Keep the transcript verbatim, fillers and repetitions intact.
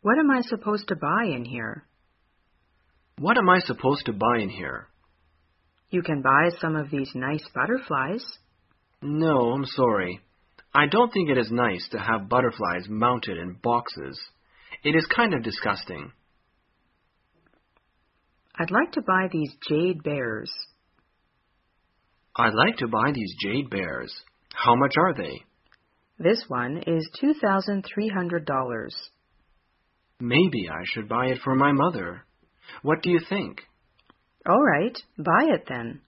What am I supposed to buy in here? What am I supposed to buy in here? You can buy some of these nice butterflies. No, I'm sorry. I don't think it is nice to have butterflies mounted in boxes. It is kind of disgusting. I'd like to buy these jade bears. I'd like to buy these jade bears. How much are they? This one is two thousand three hundred dollars. Maybe I should buy it for my mother. What do you think? All right, buy it then.